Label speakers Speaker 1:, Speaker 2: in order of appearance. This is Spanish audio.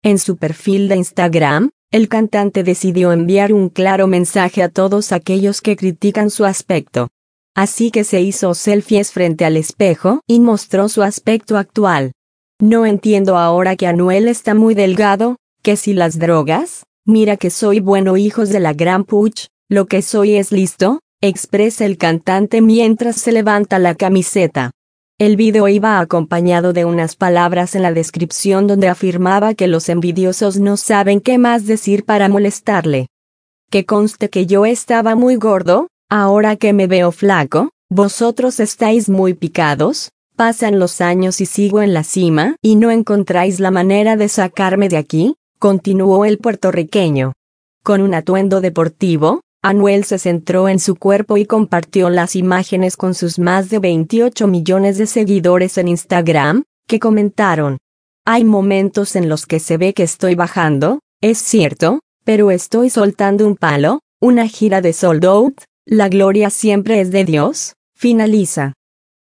Speaker 1: En su perfil de Instagram, el cantante decidió enviar un claro mensaje a todos aquellos que critican su aspecto. Así que se hizo selfies frente al espejo y mostró su aspecto actual. No entiendo ahora que Anuel está muy delgado, que si las drogas, mira que soy bueno hijos de la gran puch, lo que soy es listo, expresa el cantante mientras se levanta la camiseta. El video iba acompañado de unas palabras en la descripción donde afirmaba que los envidiosos no saben qué más decir para molestarle. Que conste que yo estaba muy gordo, ahora que me veo flaco, vosotros estáis muy picados, pasan los años y sigo en la cima y no encontráis la manera de sacarme de aquí, continuó el puertorriqueño. Con un atuendo deportivo, Anuel se centró en su cuerpo y compartió las imágenes con sus más de 28 millones de seguidores en Instagram, que comentaron: hay momentos en los que se ve que estoy bajando, es cierto, pero estoy soltando un palo, una gira de sold out, la gloria siempre es de Dios, finaliza.